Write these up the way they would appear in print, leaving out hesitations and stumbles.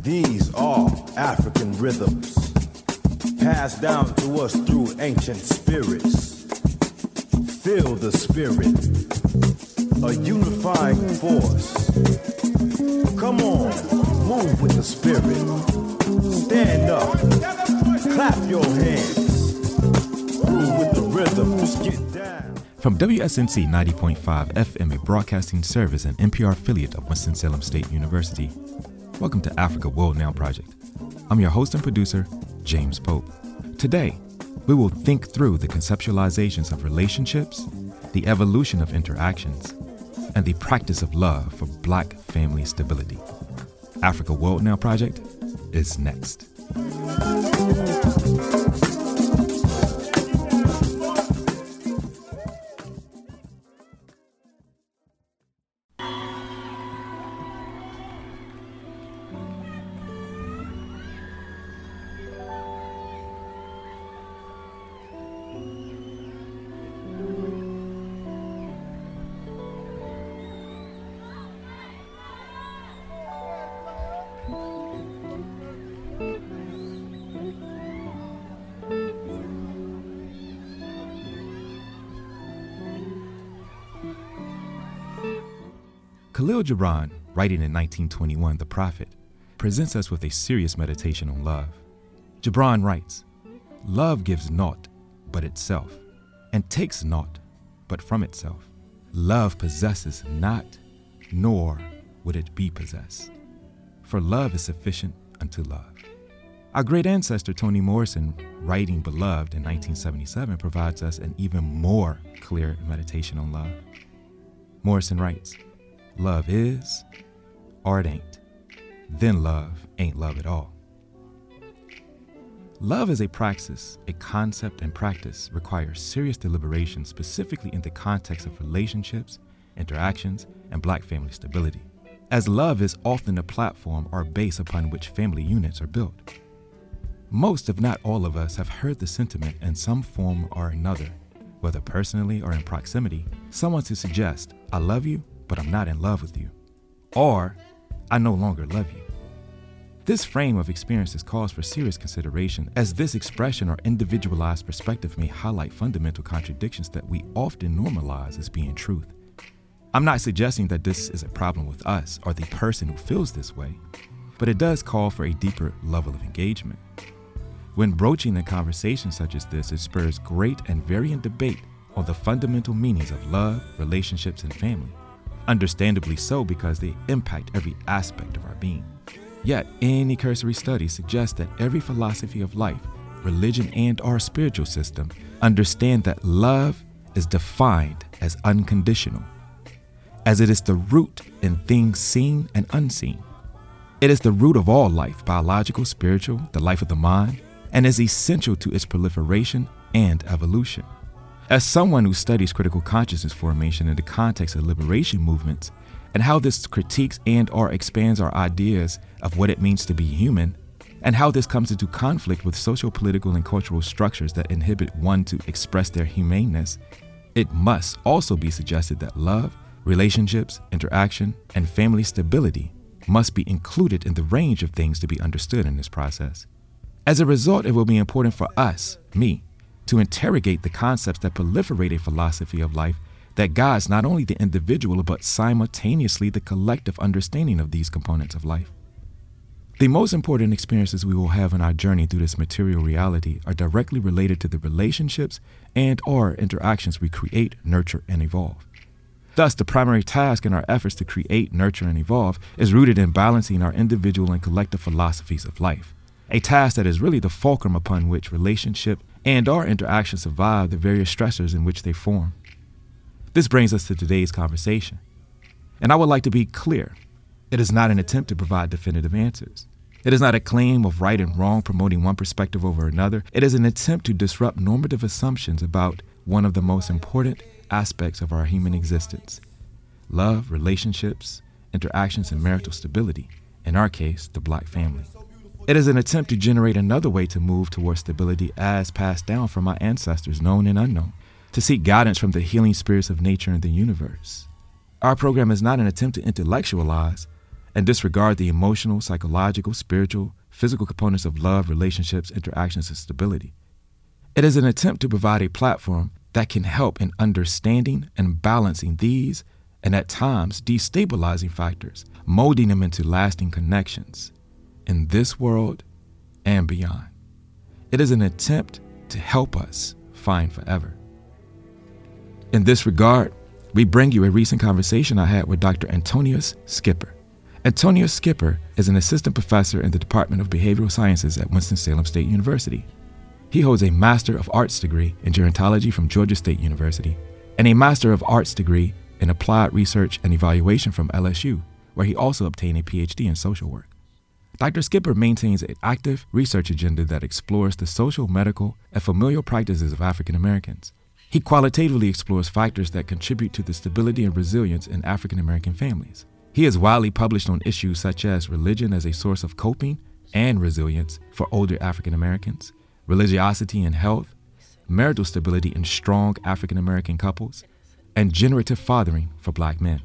These are African rhythms, passed down to us through ancient spirits. Feel the spirit, a unifying force. Come on, move with the spirit. Stand up, clap your hands. Groove with the rhythms, get down. From WSNC 90.5 FM, a broadcasting service and NPR affiliate of Winston-Salem State University, welcome to Africa World Now Project. I'm your host and producer, James Pope. Today, we will think through the conceptualizations of relationships, the evolution of interactions, and the practice of love for Black family stability. Africa World Now Project is next. Khalil Gibran, writing in 1921, The Prophet, presents us with a serious meditation on love. Gibran writes, "Love gives naught but itself, and takes naught but from itself. Love possesses not, nor would it be possessed. For love is sufficient unto love." Our great ancestor Toni Morrison, writing Beloved in 1977, provides us an even more clear meditation on love. Morrison writes, "Love is, or it ain't. Then love ain't love at all." Love as a praxis, a concept and practice requires serious deliberation, specifically in the context of relationships, interactions, and Black family stability, as love is often the platform or base upon which family units are built. Most, if not all of us, have heard the sentiment in some form or another, whether personally or in proximity, someone to suggest, "I love you, but I'm not in love with you," or "I no longer love you." This frame of experiences calls for serious consideration, as this expression or individualized perspective may highlight fundamental contradictions that we often normalize as being truth. I'm not suggesting that this is a problem with us or the person who feels this way, but it does call for a deeper level of engagement. When broaching a conversation such as this, it spurs great and varying debate on the fundamental meanings of love, relationships, and family. Understandably so, because they impact every aspect of our being. Yet, any cursory study suggests that every philosophy of life, religion, and our spiritual system understand that love is defined as unconditional, as it is the root in things seen and unseen. It is the root of all life, biological, spiritual, the life of the mind, and is essential to its proliferation and evolution. As someone who studies critical consciousness formation in the context of liberation movements and how this critiques and/or expands our ideas of what it means to be human, and how this comes into conflict with social, political, and cultural structures that inhibit one to express their humaneness, it must also be suggested that love, relationships, interaction, and family stability must be included in the range of things to be understood in this process. As a result, it will be important for us, me, to interrogate the concepts that proliferate a philosophy of life that guides not only the individual but simultaneously the collective understanding of these components of life. The most important experiences we will have in our journey through this material reality are directly related to the relationships and/or interactions we create, nurture, and evolve. Thus, the primary task in our efforts to create, nurture, and evolve is rooted in balancing our individual and collective philosophies of life, a task that is really the fulcrum upon which relationship and/or interactions survive the various stressors in which they form. This brings us to today's conversation. And I would like to be clear. It is not an attempt to provide definitive answers. It is not a claim of right and wrong, promoting one perspective over another. It is an attempt to disrupt normative assumptions about one of the most important aspects of our human existence: love, relationships, interactions, and marital stability, in our case, the Black family. It is an attempt to generate another way to move towards stability as passed down from our ancestors, known and unknown, to seek guidance from the healing spirits of nature and the universe. Our program is not an attempt to intellectualize, and disregard the emotional, psychological, spiritual, physical components of love, relationships, interactions, and stability. It is an attempt to provide a platform that can help in understanding and balancing these and at times destabilizing factors, molding them into lasting connections in this world and beyond. It is an attempt to help us find forever. In this regard, we bring you a recent conversation I had with Dr. Antonius Skipper. Antonius Skipper is an assistant professor in the Department of Behavioral Sciences at Winston-Salem State University. He holds a Master of Arts degree in gerontology from Georgia State University and a Master of Arts degree in applied research and evaluation from LSU, where he also obtained a PhD in social work. Dr. Skipper maintains an active research agenda that explores the social, medical, and familial practices of African Americans. He qualitatively explores factors that contribute to the stability and resilience in African American families. He is widely published on issues such as religion as a source of coping and resilience for older African Americans, religiosity and health, marital stability in strong African American couples, and generative fathering for Black men.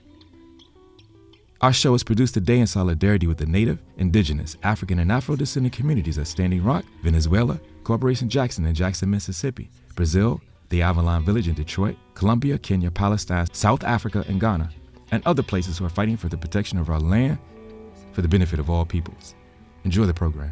Our show is produced today in solidarity with the Native, Indigenous, African, and Afro-descendant communities at Standing Rock, Venezuela, Corporation Jackson in Jackson, Mississippi, Brazil, the Avalon Village in Detroit, Colombia, Kenya, Palestine, South Africa, and Ghana, and other places who are fighting for the protection of our land for the benefit of all peoples. Enjoy the program.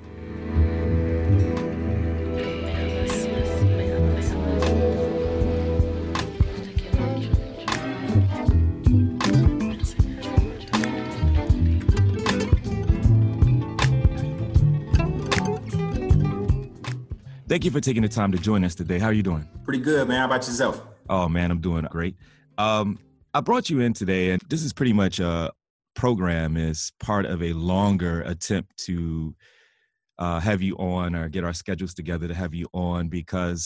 Thank you for taking the time to join us today. How are you doing? Pretty good, man. How about yourself? Oh, man, I'm doing great. I brought you in today, and this is pretty much a program as part of a longer attempt to have you on or get our schedules together to have you on because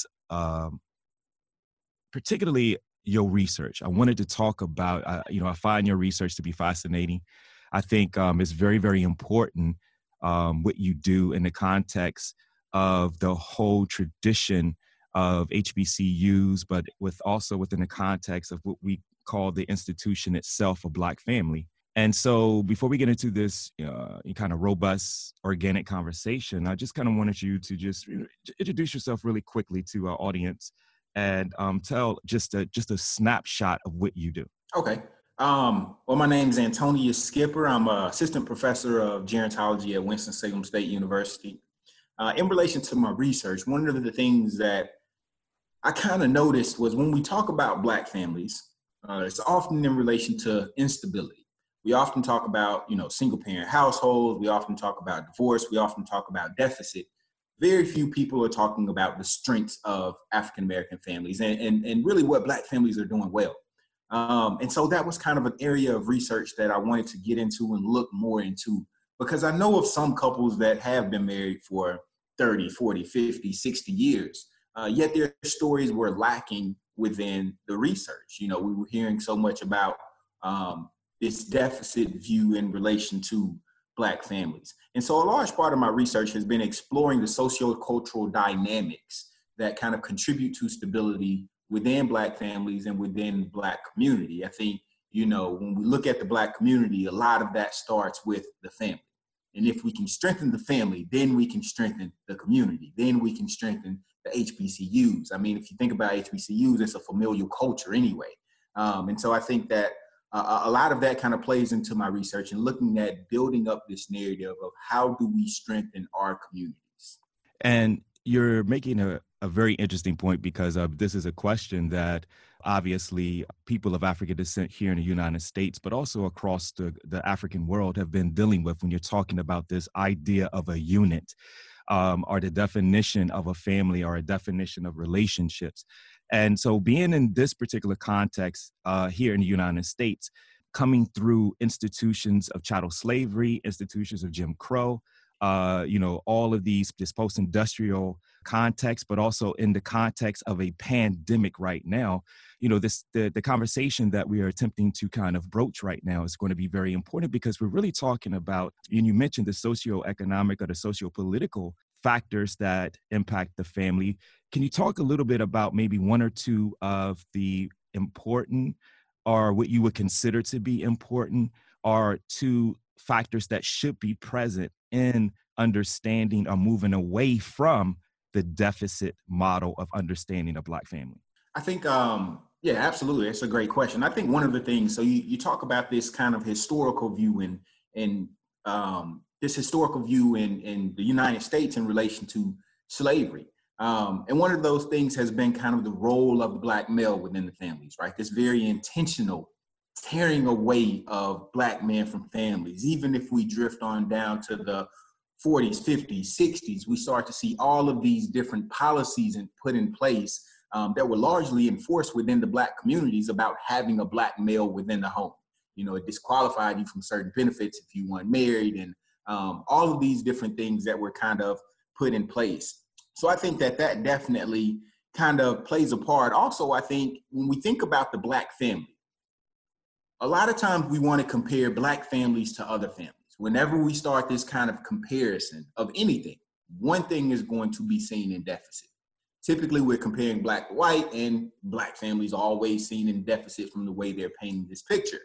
particularly your research. I wanted to talk about, I find your research to be fascinating. I think it's very, very important what you do in the context of the whole tradition of HBCUs, but also within the context of what we call the institution itself, a Black family. And so before we get into this kind of robust, organic conversation, I just kind of wanted you to just introduce yourself really quickly to our audience and tell just a snapshot of what you do. Okay. Well, my name is Antonius Skipper. I'm an assistant professor of gerontology at Winston-Salem State University. In relation to my research, one of the things that I kind of noticed was when we talk about Black families, it's often in relation to instability. We often talk about, single parent households. We often talk about divorce. We often talk about deficit. Very few people are talking about the strengths of African-American families and really what Black families are doing well. And so that was kind of an area of research that I wanted to get into and look more into, because I know of some couples that have been married for 30, 40, 50, 60 years, yet their stories were lacking within the research. We were hearing so much about this deficit view in relation to Black families. And so a large part of my research has been exploring the sociocultural dynamics that kind of contribute to stability within Black families and within Black community. I think, when we look at the Black community, a lot of that starts with the family. And if we can strengthen the family, then we can strengthen the community. Then we can strengthen the HBCUs. I mean, if you think about HBCUs, it's a familial culture anyway. And so I think that a lot of that kind of plays into my research and looking at building up this narrative of how do we strengthen our communities. And you're making a very interesting point because this is a question that obviously people of African descent here in the United States, but also across the African world have been dealing with when you're talking about this idea of a unit or the definition of a family or a definition of relationships. And so being in this particular context here in the United States, coming through institutions of chattel slavery, institutions of Jim Crow, all of this post-industrial context, but also in the context of a pandemic right now, the conversation that we are attempting to kind of broach right now is going to be very important because we're really talking about, and you mentioned the socioeconomic or the sociopolitical factors that impact the family. Can you talk a little bit about maybe one or two of the important or what you would consider to be important are two factors that should be present in understanding or moving away from the deficit model of understanding a Black family? I think, yeah, absolutely. That's a great question. I think one of the things, so you talk about this kind of historical view and this historical view in the United States in relation to slavery. And one of those things has been kind of the role of the Black male within the families, right? This very intentional tearing away of Black men from families. Even if we drift on down to the 40s, 50s, 60s, we start to see all of these different policies and put in place that were largely enforced within the Black communities about having a Black male within the home. You know, it disqualified you from certain benefits if you weren't married, and all of these different things that were kind of put in place. So I think that definitely kind of plays a part. Also, I think when we think about the Black family, a lot of times we want to compare Black families to other families. Whenever we start this kind of comparison of anything, one thing is going to be seen in deficit. Typically, we're comparing Black to white, and Black families are always seen in deficit from the way they're painting this picture.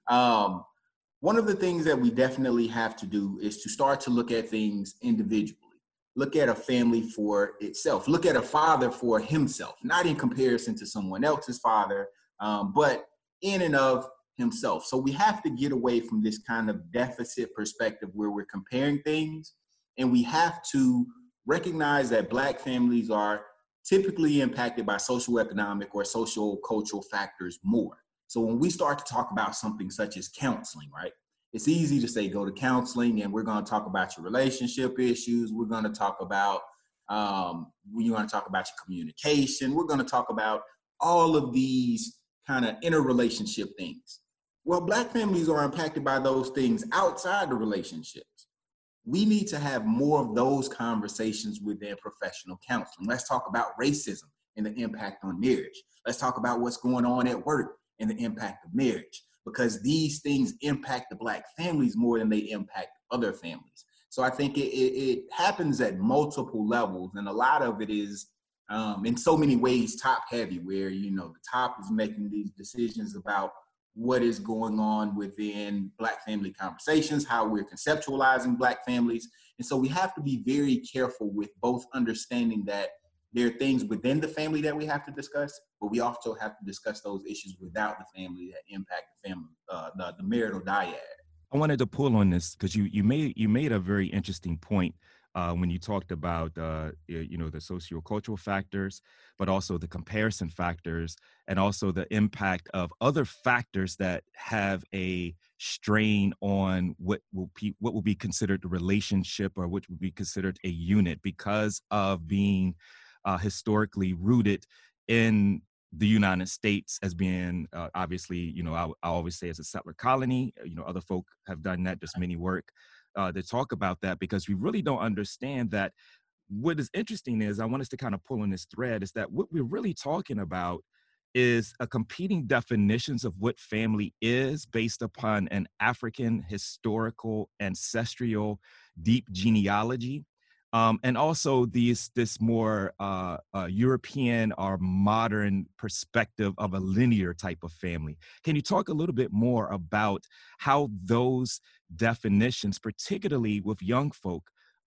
One of the things that we definitely have to do is to start to look at things individually. Look at a family for itself. Look at a father for himself, not in comparison to someone else's father, but in and of himself. So we have to get away from this kind of deficit perspective where we're comparing things, and we have to recognize that Black families are typically impacted by socioeconomic or social cultural factors more. So when we start to talk about something such as counseling, right? It's easy to say, go to counseling and we're going to talk about your relationship issues. We're going to talk about, your communication. We're going to talk about all of these kind of interrelationship things. Well, Black families are impacted by those things outside the relationships. We need to have more of those conversations within professional counseling. Let's talk about racism and the impact on marriage. Let's talk about what's going on at work and the impact of marriage, because these things impact the Black families more than they impact other families. So I think it happens at multiple levels, and a lot of it is in so many ways top heavy, where, you know, the top is making these decisions about what is going on within Black family conversations, how we're conceptualizing Black families. And so we have to be very careful with both understanding that there are things within the family that we have to discuss, but we also have to discuss those issues without the family that impact the family, the marital dyad. I wanted to pull on this because you made a very interesting point when you talked about the sociocultural factors, but also the comparison factors, and also the impact of other factors that have a strain on what will be considered a relationship, or what would be considered a unit, because of being historically rooted in the United States as being obviously, I always say, as a settler colony. Other folk have done that, just many work to talk about that, because we really don't understand that. What is interesting is, I want us to kind of pull on this thread, is that what we're really talking about is a competing definitions of what family is based upon an African historical, ancestral, deep genealogy. And also this more European or modern perspective of a linear type of family. Can you talk a little bit more about how those definitions, particularly with young folk,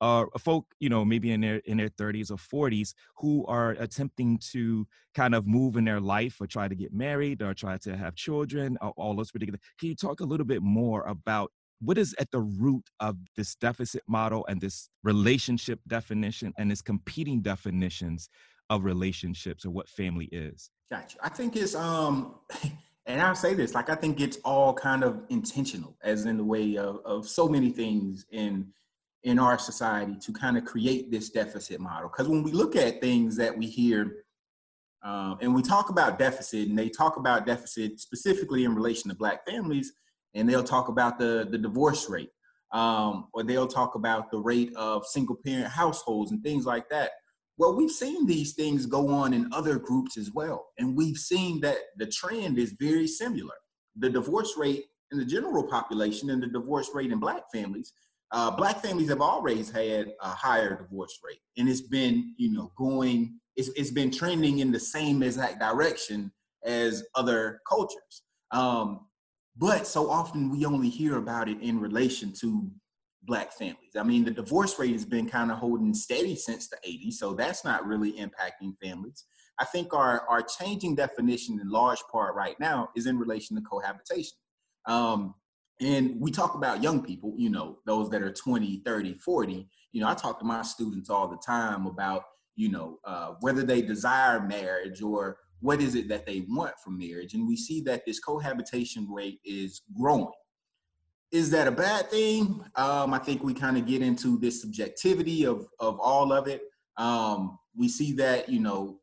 maybe in their 30s or 40s, who are attempting to kind of move in their life, or try to get married, or try to have children, or all those particular? Can you talk a little bit more about what is at the root of this deficit model and this relationship definition and this competing definitions of relationships, or what family is? Gotcha. I think it's, and I'll say this, like, I think it's all kind of intentional, as in the way of so many things in our society, to kind of create this deficit model. Because when we look at things that we hear, and we talk about deficit, and they talk about deficit specifically in relation to Black families, and they'll talk about the divorce rate, or they'll talk about the rate of single parent households and things like that. Well, we've seen these things go on in other groups as well. And we've seen that the trend is very similar. The divorce rate in the general population and the divorce rate in Black families have always had a higher divorce rate. And it's been, it's been trending in the same exact direction as other cultures. But so often we only hear about it in relation to Black families. I mean, the divorce rate has been kind of holding steady since the 80s, so that's not really impacting families. I think our changing definition in large part right now is in relation to cohabitation. Um, and we talk about young people, you know, those that are 20, 30, 40. You know, I talk to my students all the time about, you know, whether they desire marriage or what is it that they want from marriage. And we see that this cohabitation rate is growing. Is that a bad thing? I think we kind of get into this subjectivity of all of it. We see that, you know,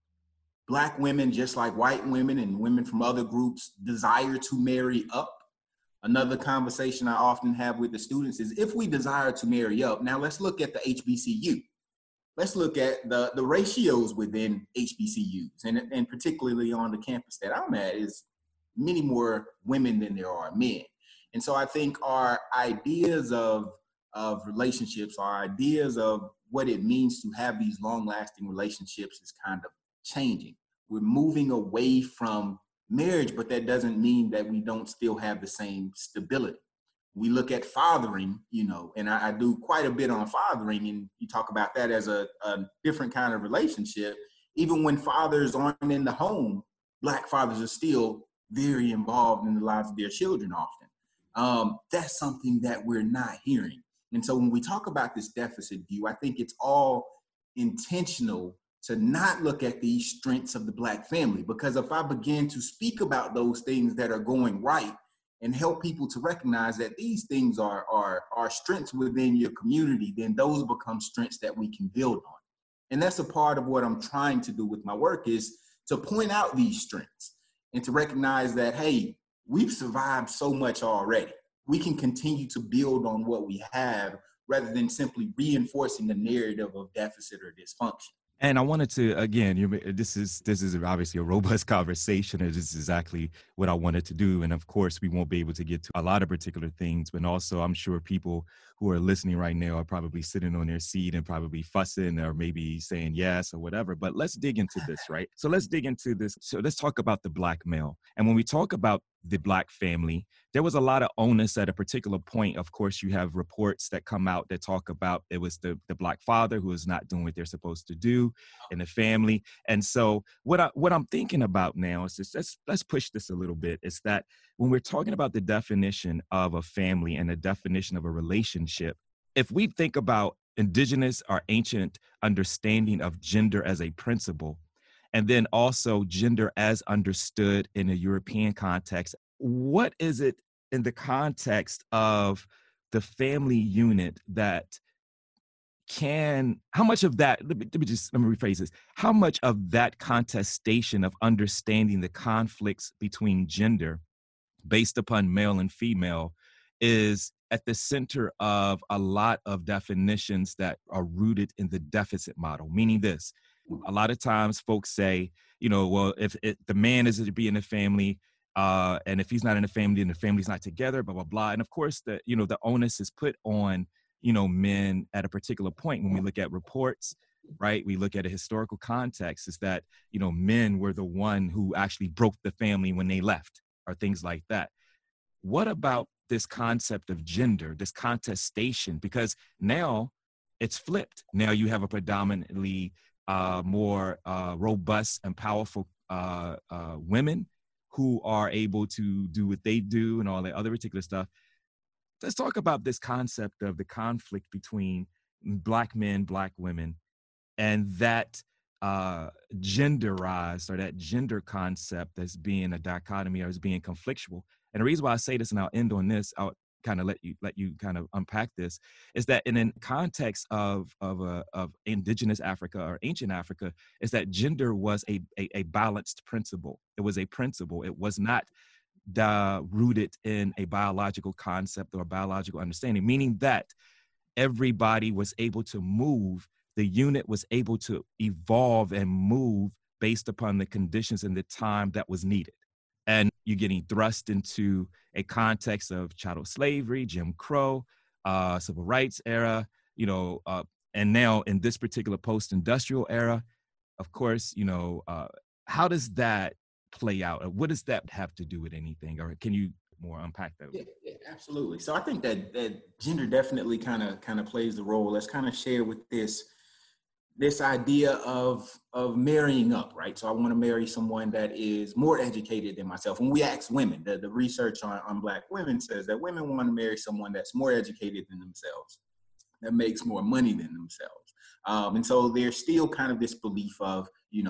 Black women, just like white women and women from other groups, desire to marry up. Another conversation I often have with the students is, if we desire to marry up, now let's look at the HBCU. Let's look at the ratios within HBCUs, and particularly on the campus that I'm at, is many more women than there are men. And so I think our ideas of relationships, our ideas of what it means to have these long-lasting relationships is kind of changing. We're moving away from marriage, but that doesn't mean that we don't still have the same stability. We look at fathering, you know, and I do quite a bit on fathering, and you talk about that as a different kind of relationship. Even when fathers aren't in the home, Black fathers are still very involved in the lives of their children often. That's something that we're not hearing. And so when we talk about this deficit view, I think it's all intentional to not look at these strengths of the Black family, because if I begin to speak about those things that are going right and help people to recognize that these things are strengths within your community, then those become strengths that we can build on. And that's a part of what I'm trying to do with my work, is to point out these strengths and to recognize that, hey, we've survived so much already. We can continue to build on what we have rather than simply reinforcing the narrative of deficit or dysfunction. And I wanted to, again, this is obviously a robust conversation, and this is exactly what I wanted to do. And of course, we won't be able to get to a lot of particular things, but also I'm sure people who are listening right now are probably sitting on their seat and probably fussing or maybe saying yes or whatever. But let's dig into this, right? So let's dig into this. So let's talk about the Black male. And when we talk about the Black family, there was a lot of onus at a particular point. Of course, you have reports that come out that talk about it was the Black father who is not doing what they're supposed to do in the family. And so what I'm thinking about now is this, let's push this a little bit, is that when we're talking about the definition of a family and the definition of a relationship, if we think about indigenous or ancient understanding of gender as a principle, and then also gender as understood in a European context, what is it in the context of the family unit that how much of that, let me rephrase this, how much of that contestation of understanding the conflicts between gender based upon male and female is at the center of a lot of definitions that are rooted in the deficit model? Meaning this, a lot of times folks say, you know, well, if the man is to be in the family, and if he's not in the family, then the family's not together, blah, blah, blah. And of course, the onus is put on, men at a particular point. When we look at reports, right, we look at a historical context, is that, men were the one who actually broke the family when they left, or things like that. What about this concept of gender, this contestation? Because now it's flipped. Now you have a predominantly more robust and powerful women who are able to do what they do and all that other particular stuff. Let's talk about this concept of the conflict between Black men, Black women, and that genderized, or that gender concept as being a dichotomy or as being conflictual. And the reason why I say this, and I'll end on this, I'll kind of let you kind of unpack this, is that in a context of indigenous Africa or ancient Africa, is that gender was a balanced principle. It was a principle. It was not rooted in a biological concept or a biological understanding, meaning that everybody was able to move. The unit was able to evolve and move based upon the conditions and the time that was needed. And you're getting thrust into a context of chattel slavery, Jim Crow, civil rights era, and now in this particular post-industrial era, of course, how does that play out? What does that have to do with anything? Or can you more unpack that. Yeah, absolutely. So I think that gender definitely kind of plays the role. Let's kind of share with this idea of marrying up, right? So I want to marry someone that is more educated than myself. When we ask women, the research on Black women says that women want to marry someone that's more educated than themselves, that makes more money than themselves. And so there's still kind of this belief of,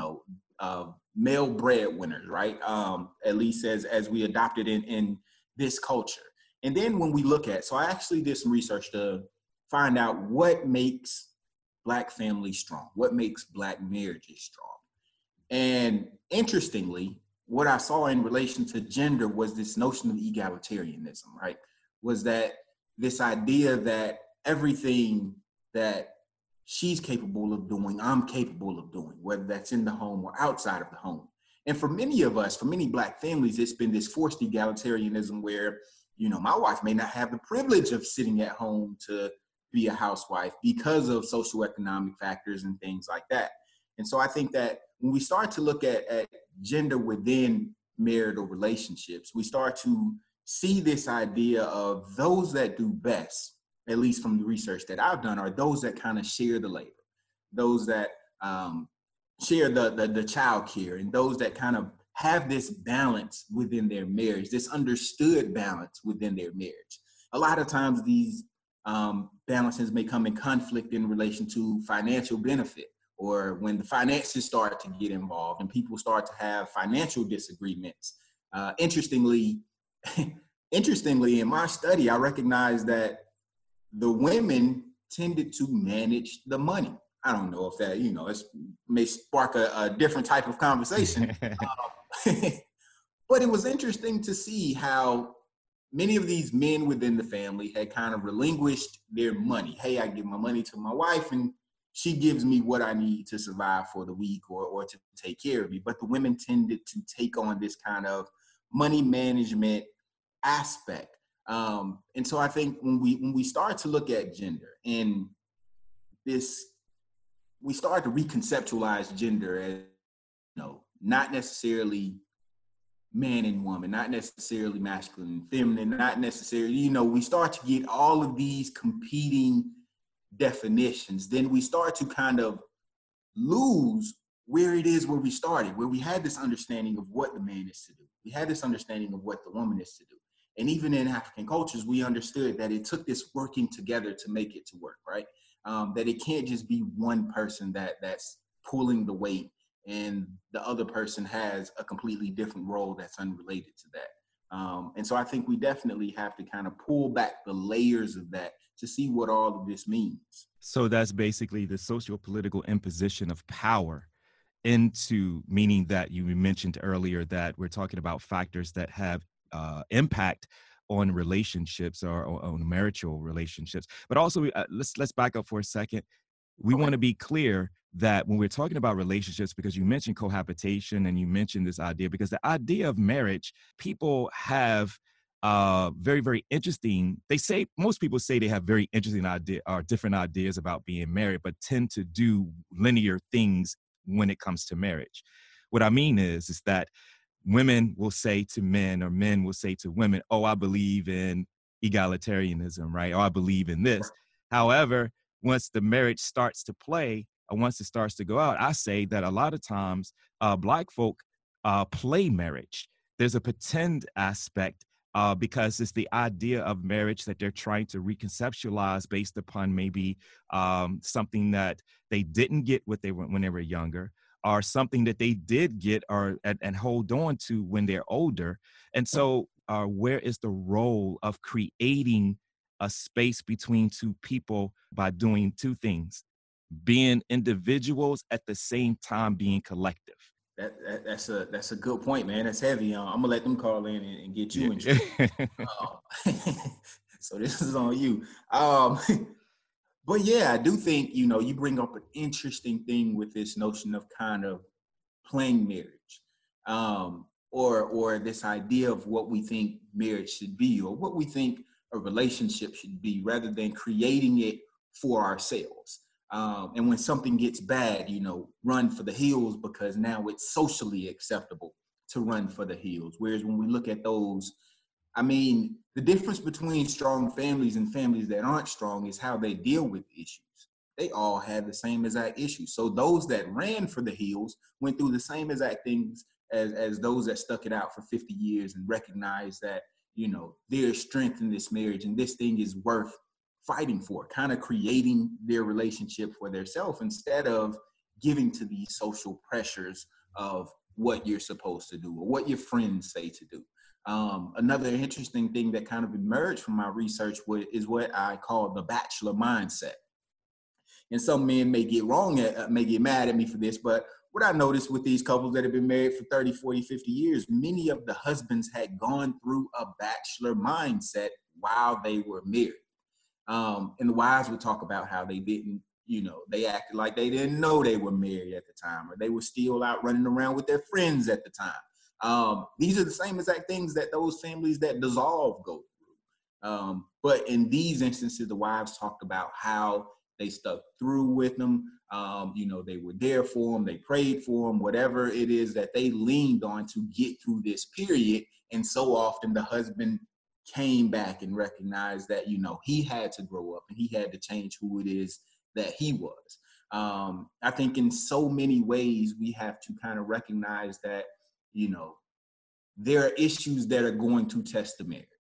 male breadwinners, right? At least as we adopted in this culture. And then when we look at, so I actually did some research to find out what makes Black families strong, what makes Black marriages strong. And interestingly, what I saw in relation to gender was this notion of egalitarianism, right? Was that this idea that everything that she's capable of doing, I'm capable of doing, whether that's in the home or outside of the home. And for many of us, for many Black families, it's been this forced egalitarianism where, my wife may not have the privilege of sitting at home to be a housewife because of socioeconomic factors and things like that. And so I think that when we start to look at gender within marital relationships, we start to see this idea of those that do best, at least from the research that I've done, are those that kind of share the labor, those that share the child care, and those that kind of have this balance within their marriage, this understood balance within their marriage. A lot of times these balances may come in conflict in relation to financial benefit, or when the finances start to get involved and people start to have financial disagreements. Interestingly, in my study, I recognized that the women tended to manage the money. I don't know if that, it may spark a different type of conversation. But it was interesting to see how many of these men within the family had kind of relinquished their money. Hey, I give my money to my wife and she gives me what I need to survive for the week or to take care of me. But the women tended to take on this kind of money management aspect. And so I think when we start to look at gender and this, we start to reconceptualize gender as, not necessarily man and woman, not necessarily masculine and feminine, not necessarily, we start to get all of these competing definitions. Then we start to kind of lose where it is where we started, where we had this understanding of what the man is to do. We had this understanding of what the woman is to do. And even in African cultures, we understood that it took this working together to make it to work, right? That it can't just be one person that's pulling the weight and the other person has a completely different role that's unrelated to that. And so I think we definitely have to kind of pull back the layers of that to see what all of this means. So that's basically the socio-political imposition of power into, meaning that you mentioned earlier that we're talking about factors that have impact on relationships or on marital relationships. But also, let's back up for a second. We want to be clear that when we're talking about relationships, because you mentioned cohabitation and you mentioned this idea, because the idea of marriage, people have very, very interesting. Most people say they have very interesting different ideas about being married, but tend to do linear things when it comes to marriage. What I mean is that women will say to men, or men will say to women, oh, I believe in egalitarianism, right? Or I believe in this. However, once the marriage starts to play, or once it starts to go out, I say that a lot of times Black folk play marriage. There's a pretend aspect because it's the idea of marriage that they're trying to reconceptualize based upon maybe something that they didn't get when they were younger, or something that they did get and hold on to when they're older. And so where is the role of creating a space between two people by doing two things, being individuals at the same time being collective? That's a good point, man. That's heavy. I'm gonna let them call in and get you in trouble. So this is on you. But yeah, I do think, you bring up an interesting thing with this notion of kind of playing marriage, or this idea of what we think marriage should be, or what we think a relationship should be, rather than creating it for ourselves. And when something gets bad, run for the hills because now it's socially acceptable to run for the hills. Whereas when we look at those I mean, the difference between strong families and families that aren't strong is how they deal with issues. They all had the same exact issues. So those that ran for the hills went through the same exact things as those that stuck it out for 50 years and recognized that, you know, there's strength in this marriage and this thing is worth fighting for, kind of creating their relationship for themselves instead of giving to these social pressures of what you're supposed to do or what your friends say to do. Another interesting thing that kind of emerged from my research is what I call the bachelor mindset. And some men may get mad at me for this, but what I noticed with these couples that have been married for 30, 40, 50 years, many of the husbands had gone through a bachelor mindset while they were married. And the wives would talk about how they didn't, you know, they acted like they didn't know they were married at the time, or they were still out running around with their friends at the time. These are the same exact things that those families that dissolve go through. But in these instances, the wives talked about how they stuck through with them. You know, they were there for them. They prayed for them, whatever it is that they leaned on to get through this period. And so often the husband came back and recognized that, you know, he had to grow up and he had to change who it is that he was. I think in so many ways, we have to kind of recognize that, you know, there are issues that are going to test the marriage.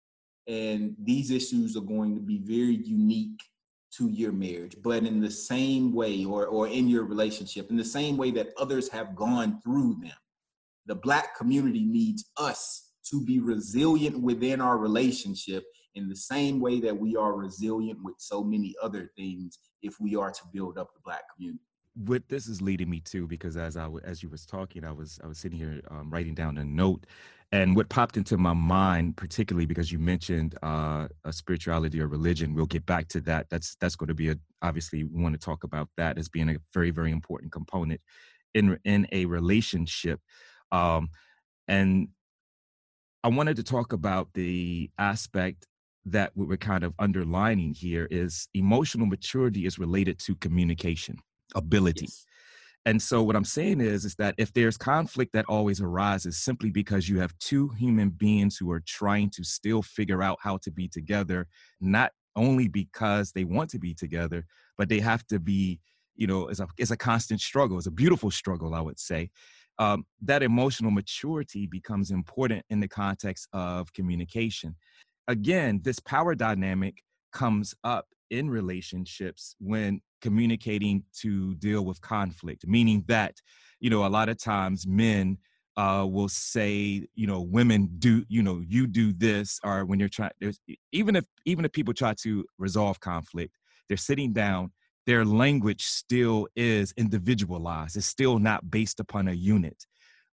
And these issues are going to be very unique to your marriage, but in the same way, or in your relationship, in the same way that others have gone through them. The Black community needs us to be resilient within our relationship in the same way that we are resilient with so many other things if we are to build up the Black community. What this is leading me to, because as you was talking, I was sitting here writing down a note, and what popped into my mind, particularly because you mentioned a spirituality or religion. We'll get back to that. That's going to be obviously we want to talk about that as being a very, very important component in a relationship, and I wanted to talk about the aspect that we're kind of underlining here is emotional maturity is related to communication ability. Yes. And so what I'm saying is that if there's conflict that always arises simply because you have two human beings who are trying to still figure out how to be together, not only because they want to be together, but they have to be, you know, it's a constant struggle. It's a beautiful struggle, I would say. That emotional maturity becomes important in the context of communication. Again, this power dynamic comes up in relationships when communicating to deal with conflict, meaning that, you know, a lot of times men will say, you know, women do, you know, you do this, or when you're trying, even if people try to resolve conflict, they're sitting down, their language still is individualized. It's still not based upon a unit.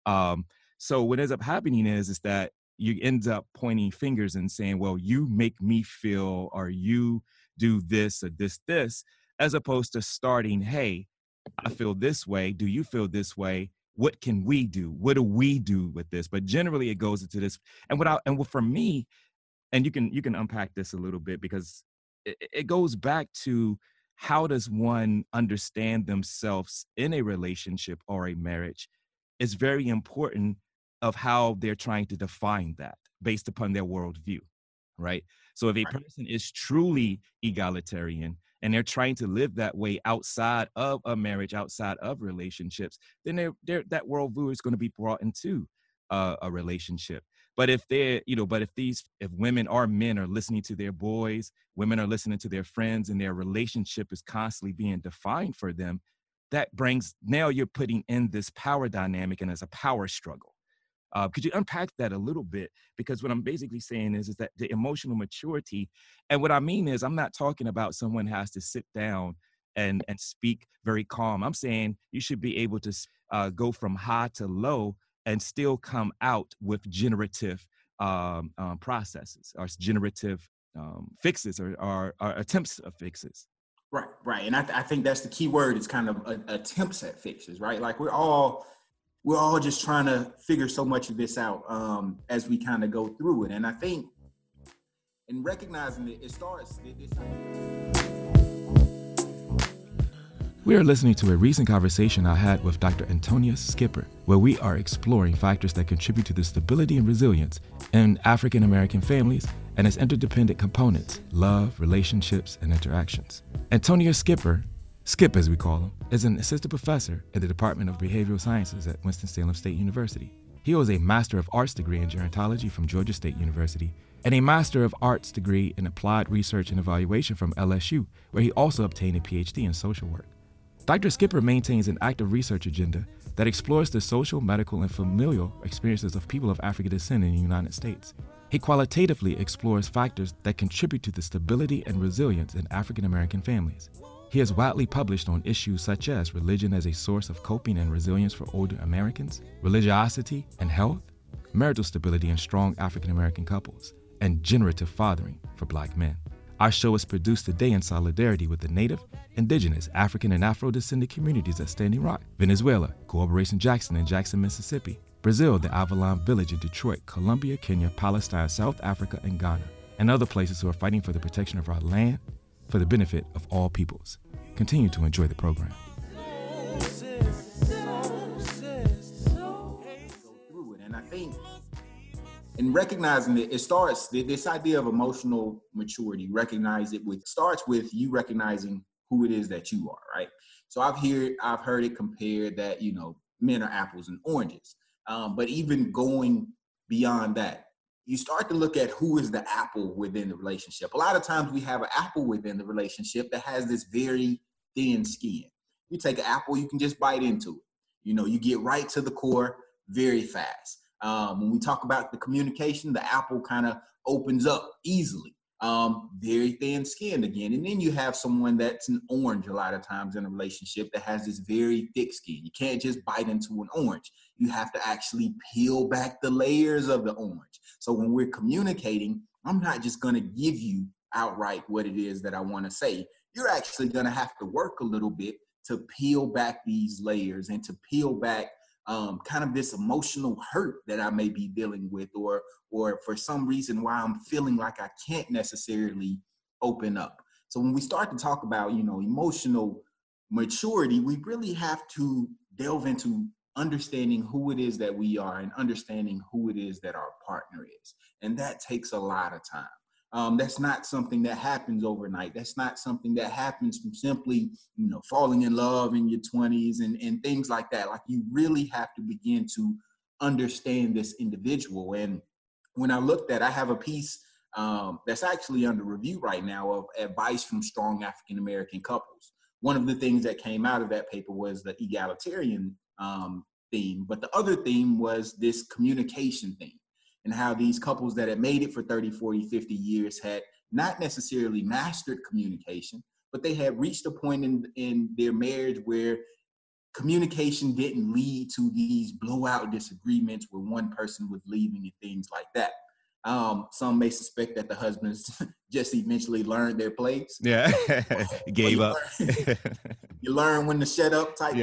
So what ends up happening is that you end up pointing fingers and saying, well, you make me feel, or you do this or this, as opposed to starting, hey, I feel this way. Do you feel this way? What can we do? What do we do with this? But generally it goes into this. And for me, and you can unpack this a little bit, because it goes back to how does one understand themselves in a relationship or a marriage. It's very important of how they're trying to define that based upon their worldview, right? So if a person is truly egalitarian and they're trying to live that way outside of a marriage, outside of relationships, then that worldview is going to be brought into a relationship. But if if women or men are listening to their boys, women are listening to their friends, and their relationship is constantly being defined for them, that brings, now you're putting in this power dynamic, and it's a power struggle. Could you unpack that a little bit? Because what I'm basically saying is that the emotional maturity, and what I mean is I'm not talking about someone has to sit down and speak very calm. I'm saying you should be able to go from high to low and still come out with generative processes, or generative fixes, or attempts of fixes. Right. And I think that's the key word. It's kind of attempts at fixes, right? Like we're all just trying to figure so much of this out as we kind of go through it. And I think in recognizing it starts this idea. We are listening to a recent conversation I had with Dr. Antonia Skipper, where we are exploring factors that contribute to the stability and resilience in African American families and its interdependent components: love, relationships, and interactions. Antonia Skipper, Skip as we call him, is an assistant professor in the Department of Behavioral Sciences at Winston-Salem State University. He holds a Master of Arts degree in Gerontology from Georgia State University and a Master of Arts degree in Applied Research and Evaluation from LSU, where he also obtained a PhD in social work. Dr. Skipper maintains an active research agenda that explores the social, medical, and familial experiences of people of African descent in the United States. He qualitatively explores factors that contribute to the stability and resilience in African American families. He has widely published on issues such as religion as a source of coping and resilience for older Americans, religiosity and health, marital stability in strong African American couples, and generative fathering for Black men. Our show is produced today in solidarity with the Native, Indigenous, African, and Afro-descended communities at Standing Rock, Venezuela, Cooperation Jackson in Jackson, Mississippi, Brazil, the Avalon Village in Detroit, Colombia, Kenya, Palestine, South Africa, and Ghana, and other places who are fighting for the protection of our land for the benefit of all peoples. Continue to enjoy the program. And I think in recognizing it starts, this idea of emotional maturity, starts with you recognizing who it is that you are, right? So I've heard it compared that, men are apples and oranges. But even going beyond that, you start to look at who is the apple within the relationship. A lot of times we have an apple within the relationship that has this very thin skin. You take an apple, you can just bite into it. You get right to the core very fast. When we talk about the communication, the apple kind of opens up easily. Very thin skinned again. And then you have someone that's an orange a lot of times in a relationship that has this very thick skin. You can't just bite into an orange. You have to actually peel back the layers of the orange. So when we're communicating, I'm not just going to give you outright what it is that I want to say. You're actually going to have to work a little bit to peel back these layers and to peel back kind of this emotional hurt that I may be dealing with, or for some reason why I'm feeling like I can't necessarily open up. So when we start to talk about, emotional maturity, we really have to delve into understanding who it is that we are and understanding who it is that our partner is. And that takes a lot of time. That's not something that happens overnight. That's not something that happens from simply, falling in love in your 20s and things like that. Like, you really have to begin to understand this individual. And when I I have a piece that's actually under review right now of advice from strong African American couples. One of the things that came out of that paper was the egalitarian theme, but the other theme was this communication theme, and how these couples that had made it for 30, 40, 50 years had not necessarily mastered communication, but they had reached a point in their marriage where communication didn't lead to these blowout disagreements where one person was leaving and things like that. Some may suspect that the husbands just eventually learned their place. Yeah, gave up. You learn when to shut up type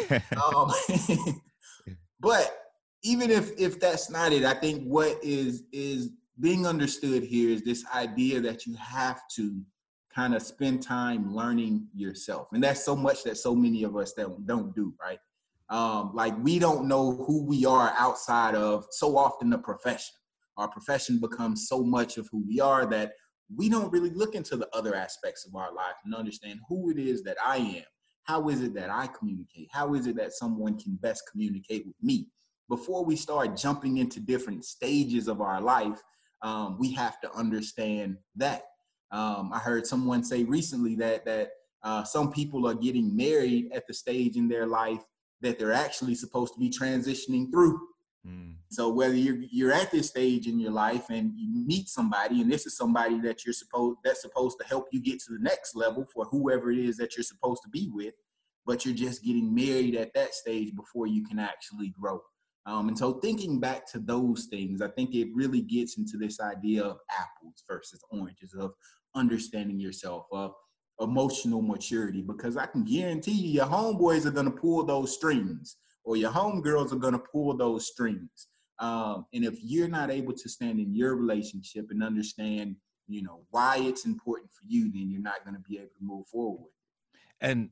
thing. But even if that's not it, I think what is being understood here is this idea that you have to kind of spend time learning yourself. And that's so much that so many of us that don't do, right? Like, we don't know who we are outside of so often the profession. Our profession becomes so much of who we are that we don't really look into the other aspects of our life and understand who it is that I am. How is it that I communicate? How is it that someone can best communicate with me? Before we start jumping into different stages of our life, we have to understand that. I heard someone say recently that some people are getting married at the stage in their life that they're actually supposed to be transitioning through. So whether you're at this stage in your life and you meet somebody, and this is somebody that's supposed to help you get to the next level for whoever it is that you're supposed to be with, but you're just getting married at that stage before you can actually grow. And so thinking back to those things, I think it really gets into this idea of apples versus oranges, of understanding yourself, of emotional maturity, because I can guarantee you your homeboys are going to pull those strings, or your homegirls are going to pull those strings. And if you're not able to stand in your relationship and understand, why it's important for you, then you're not going to be able to move forward. And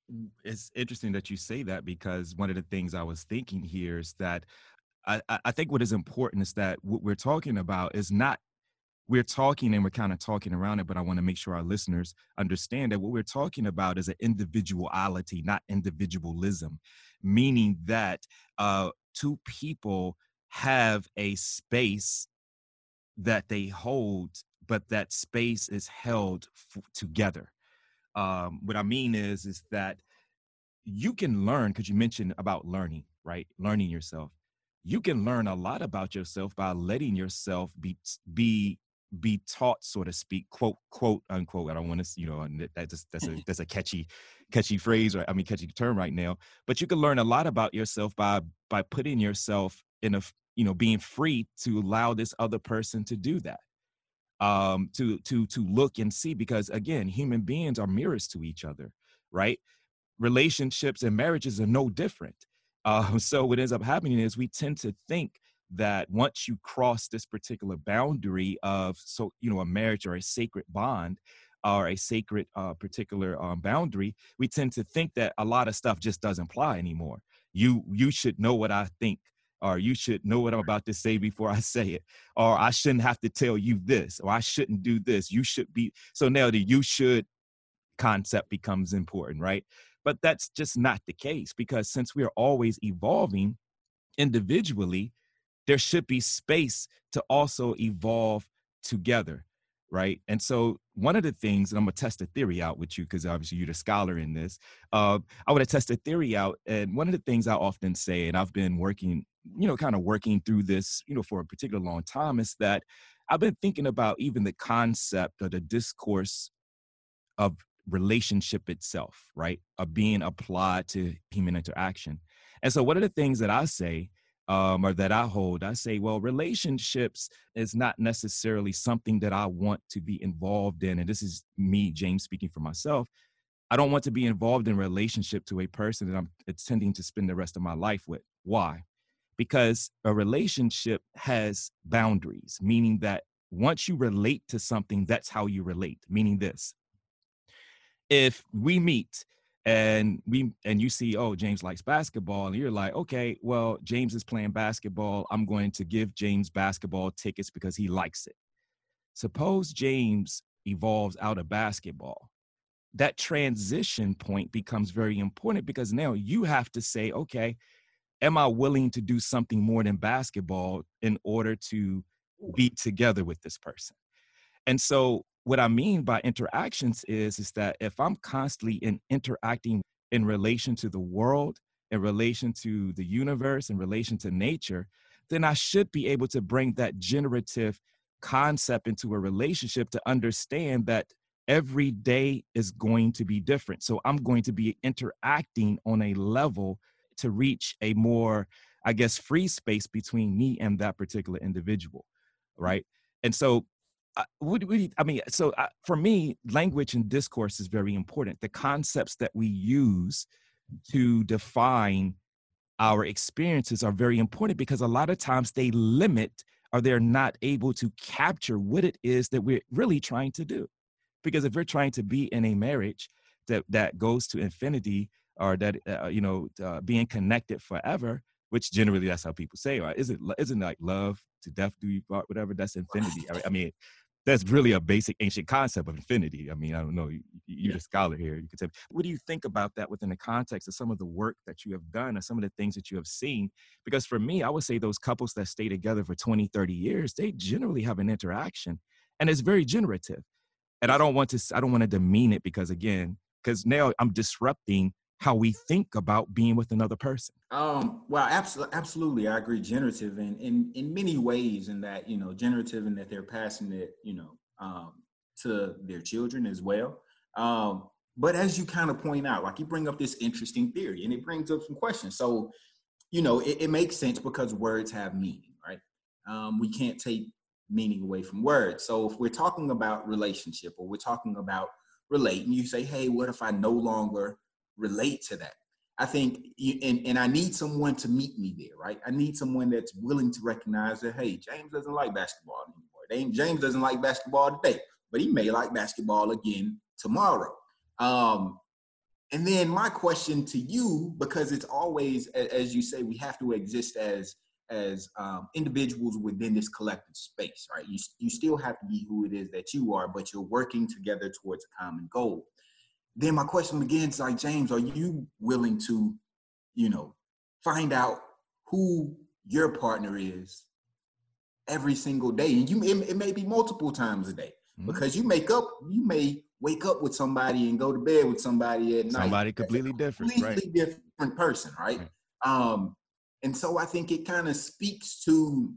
It's interesting that you say that, because one of the things I was thinking here is that I think what is important is that what we're talking about is not, we're talking and we're kind of talking around it, but I want to make sure our listeners understand that what we're talking about is an individuality, not individualism, meaning that two people have a space that they hold, but that space is held together. What I mean is that you can learn, because you mentioned about learning, right? Learning yourself. You can learn a lot about yourself by letting yourself be taught, so to speak, quote unquote. I don't want to, and that's a catchy phrase, or I mean catchy term right now. But you can learn a lot about yourself by putting yourself in a, being free to allow this other person to do that, to look and see, because again, human beings are mirrors to each other, right? Relationships and marriages are no different. So what ends up happening is we tend to think that once you cross this particular boundary of, so, a marriage or a sacred bond or a sacred particular boundary, we tend to think that a lot of stuff just doesn't apply anymore. You should know what I think, or you should know what I'm about to say before I say it, or I shouldn't have to tell you this, or I shouldn't do this. You should be. So now the you should concept becomes important, right? But that's just not the case, because since we are always evolving individually, there should be space to also evolve together, right? And so one of the things, and I'm gonna test a theory out with you, because obviously you're the scholar in this. I want to test a theory out, and one of the things I often say, and I've been working, kind of working through this, for a particular long time, is that I've been thinking about even the concept or the discourse of relationship itself, right? Of being applied to human interaction. And so one of the things that I say, or that I hold, I say, well, relationships is not necessarily something that I want to be involved in. And this is me, James, speaking for myself. I don't want to be involved in a relationship to a person that I'm intending to spend the rest of my life with. Why? Because a relationship has boundaries, meaning that once you relate to something, that's how you relate, meaning this: if we meet and you see, oh, James likes basketball, and you're like, okay, well, James is playing basketball, I'm going to give James basketball tickets because he likes it. Suppose James evolves out of basketball. That transition point becomes very important, because now you have to say, okay, am I willing to do something more than basketball in order to be together with this person? And so what I mean by interactions is that if I'm constantly interacting in relation to the world, in relation to the universe, in relation to nature, then I should be able to bring that generative concept into a relationship to understand that every day is going to be different. So I'm going to be interacting on a level to reach a more, I guess, free space between me and that particular individual, right? And so for me, language and discourse is very important. The concepts that we use to define our experiences are very important, because a lot of times they limit, or they're not able to capture what it is that we're really trying to do. Because if we're trying to be in a marriage that goes to infinity, or that being connected forever, which generally that's how people say, right? Isn't like love to death do you part, whatever? That's infinity. I mean, that's really a basic ancient concept of infinity. I mean, I don't know. You're the scholar here. You could tell me, what do you think about that within the context of some of the work that you have done, or some of the things that you have seen? Because for me, I would say those couples that stay together for 20, 30 years, they generally have an interaction, and it's very generative. And I don't want to demean it, because now I'm disrupting how we think about being with another person. Well, absolutely. I agree. Generative in many ways, in that, generative in that they're passing it, to their children as well. But as you kind of point out, like, you bring up this interesting theory, and it brings up some questions. So, it makes sense, because words have meaning, right? We can't take meaning away from words. So if we're talking about relationship, or we're talking about relating, you say, hey, what if I no longer relate to that? I think, and I need someone to meet me there, right? I need someone that's willing to recognize that, hey, James doesn't like basketball anymore. James doesn't like basketball today, but he may like basketball again tomorrow. And then my question to you, because it's always, as you say, we have to exist as individuals within this collective space, right? You still have to be who it is that you are, but you're working together towards a common goal. Then my question begins, like, James, are you willing to, find out who your partner is every single day? And it may be multiple times a day, because you may wake up with somebody and go to bed with somebody at night. Somebody completely different, completely different person, right? And so I think it kind of speaks to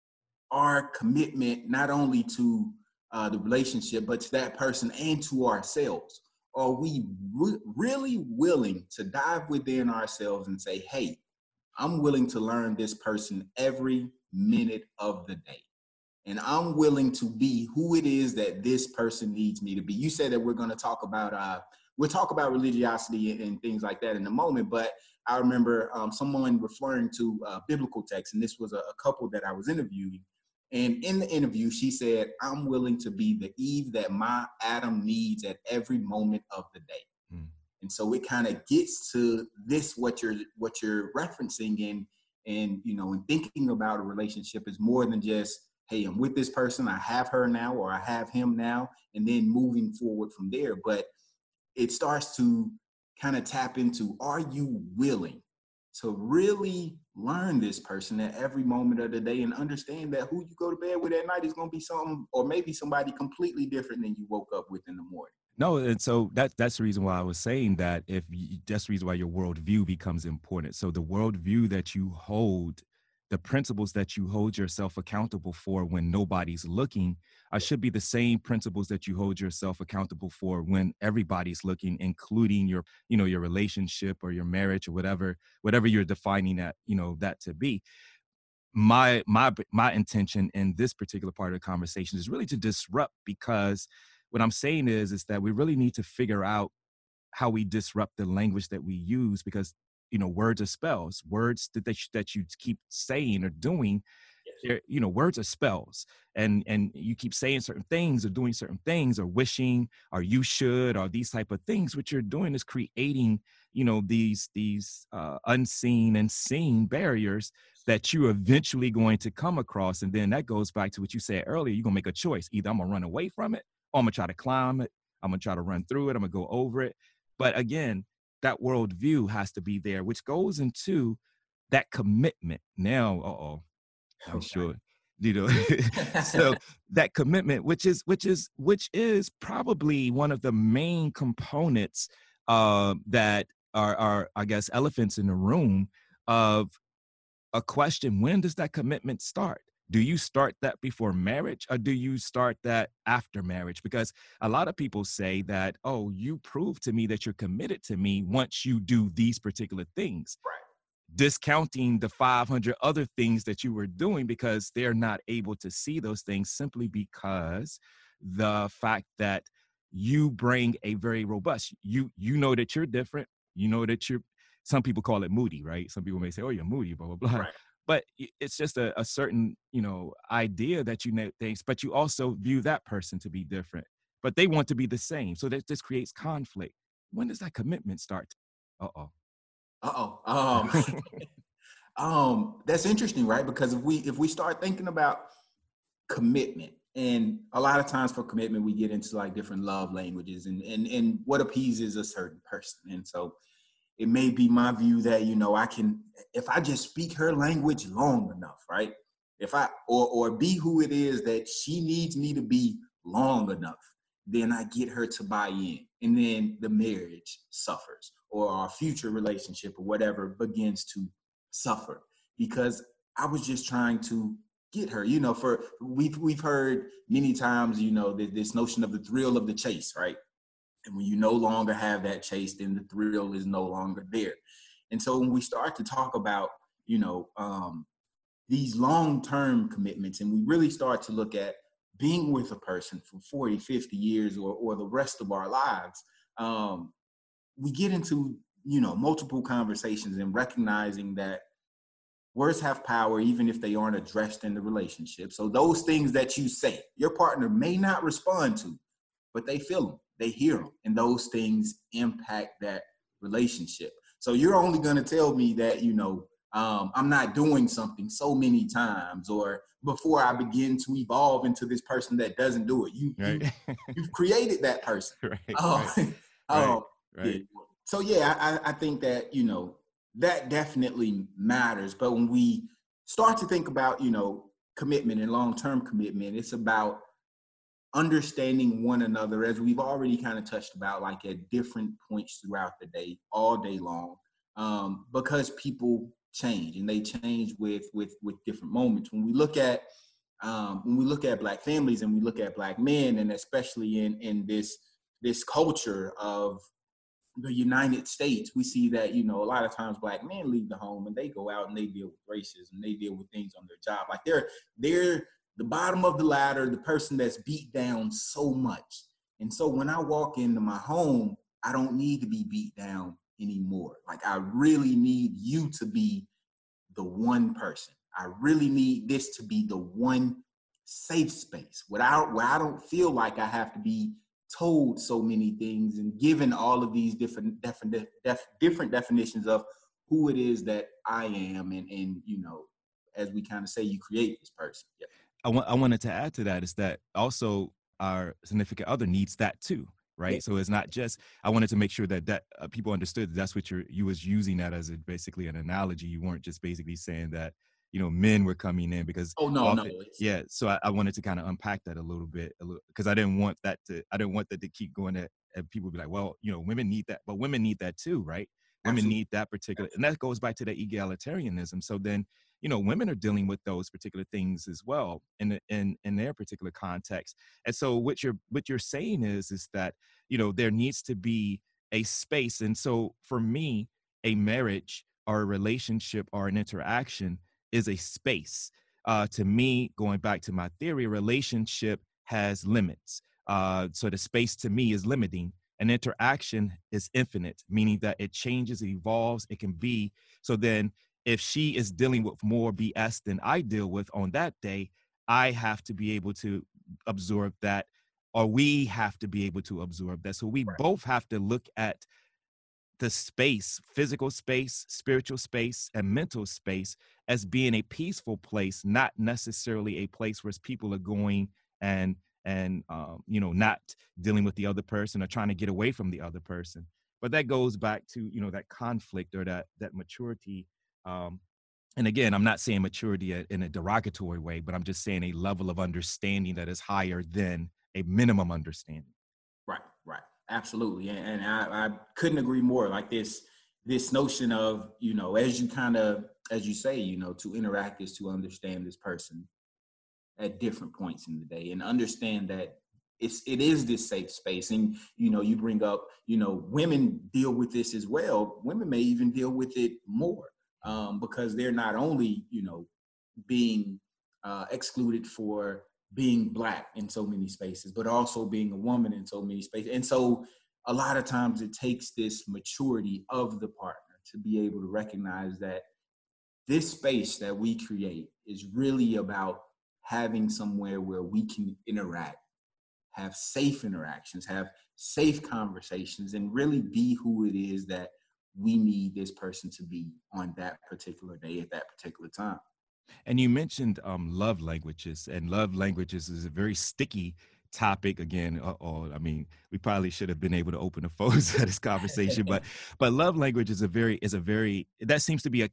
our commitment, not only to the relationship, but to that person and to ourselves. Are we really willing to dive within ourselves and say, hey, I'm willing to learn this person every minute of the day, and I'm willing to be who it is that this person needs me to be? You said that we're going to talk about religiosity and things like that in a moment, but I remember someone referring to biblical text, and this was a couple that I was interviewing. And in the interview, she said, I'm willing to be the Eve that my Adam needs at every moment of the day. And so it kind of gets to this, what you're referencing, and thinking about a relationship is more than just, hey, I'm with this person, I have her now, or I have him now, and then moving forward from there. But it starts to kind of tap into, are you willing to really learn this person at every moment of the day, and understand that who you go to bed with at night is going to be something, or maybe somebody completely different than you woke up with in the morning? No, and so that's the reason why I was saying that. That's the reason why your worldview becomes important. So the worldview that you hold, the principles that you hold yourself accountable for when nobody's looking, should be the same principles that you hold yourself accountable for when everybody's looking, including your relationship or your marriage or whatever you're defining that to be. My intention in this particular part of the conversation is really to disrupt, because what I'm saying is that we really need to figure out how we disrupt the language that we use, because words are spells. Words that you keep saying or doing, words are spells, and you keep saying certain things or doing certain things or wishing or you should or these type of things. What you're doing is creating these unseen and seen barriers that you're eventually going to come across. And then that goes back to what you said earlier. You're gonna make a choice. Either I'm gonna run away from it, or I'm gonna try to climb it, I'm gonna try to run through it, I'm gonna go over it. But again, that worldview has to be there, which goes into that commitment. Now, I'm sure, so that commitment, which is probably one of the main components that are, I guess, elephants in the room of a question: when does that commitment start? Do you start that before marriage, or do you start that after marriage? Because a lot of people say that, oh, you prove to me that you're committed to me once you do these particular things. Right. Discounting the 500 other things that you were doing, because they're not able to see those things, simply because the fact that you bring a very robust, you know that you're different, that some people call it moody, right? Some people may say, oh, you're moody, blah, blah, blah. Right. But it's just a certain, idea that you know things, but you also view that person to be different, but they want to be the same. So that this creates conflict. When does that commitment start? That's interesting, right? Because if we start thinking about commitment, and a lot of times for commitment, we get into like different love languages and what appeases a certain person. And so it may be my view that, if I just speak her language long enough, right? If I, or be who it is that she needs me to be long enough, then I get her to buy in. And then the marriage suffers, or our future relationship or whatever begins to suffer, because I was just trying to get her, we've heard many times, this notion of the thrill of the chase, right? And when you no longer have that chase, then the thrill is no longer there. And so when we start to talk about, these long-term commitments, and we really start to look at being with a person for 40, 50 years or the rest of our lives, we get into, multiple conversations and recognizing that words have power, even if they aren't addressed in the relationship. So those things that you say, your partner may not respond to, but they feel them, they hear them, and those things impact that relationship. So you're only going to tell me that, I'm not doing something so many times, or before I begin to evolve into this person that doesn't do it. Right. You've created that person. Right. Oh, Right. yeah. Right. So yeah, I think that, that definitely matters. But when we start to think about, commitment and long-term commitment, it's about understanding one another, as we've already kind of touched about, like at different points throughout the day, all day long, because people change, and they change with different moments. When we look at Black families, and we look at Black men, and especially in this culture of the United States, we see that, a lot of times Black men leave the home and they go out and they deal with racism, they deal with things on their job. Like they're the bottom of the ladder, the person that's beat down so much. And so when I walk into my home, I don't need to be beat down anymore. Like, I really need you to be the one person. I really need this to be the one safe space where I don't feel like I have to be told so many things and given all of these different definitions of who it is that I am. And as we kind of say, you create this person. Yeah. I wanted to add to that is that also our significant other needs that too, right? Yeah. So it's not just, I wanted to make sure that people understood that's what you was using that as basically an analogy. You weren't just basically saying that, men were coming in because no. Yeah. So I wanted to kind of unpack that a little bit, because I didn't want that to keep going and people be like, well, women need that, but women need that too, right? Women Absolutely. need that particular, and that goes back to the egalitarianism. So then, women are dealing with those particular things as well in their particular context. And so what you're saying is that, there needs to be a space. And so for me, a marriage or a relationship or an interaction is a space. To me, going back to my theory, a relationship has limits. So the space to me is limiting. An interaction is infinite, meaning that it changes, it evolves, it can be. So then if she is dealing with more BS than I deal with on that day, I have to be able to absorb that, or we have to be able to absorb that. So we both have to look at the space, physical space, spiritual space, and mental space as being a peaceful place, not necessarily a place where people are going and not dealing with the other person or trying to get away from the other person. But that goes back to, that conflict or that maturity. And again, I'm not saying maturity in a derogatory way, but I'm just saying a level of understanding that is higher than a minimum understanding. Right. Absolutely. And I couldn't agree more. Like this notion of, as you say, to interact is to understand this person at different points in the day and understand that it is this safe space. And, you bring up, women deal with this as well. Women may even deal with it more because they're not only, being excluded for being Black in so many spaces, but also being a woman in so many spaces. And so a lot of times it takes this maturity of the partner to be able to recognize that this space that we create is really about having somewhere where we can interact, have safe interactions, have safe conversations, and really be who it is that we need this person to be on that particular day at that particular time. And you mentioned love languages, and love languages is a very sticky topic. Again, I mean, we probably should have been able to open the phones of this conversation, but love language is a very that seems to be a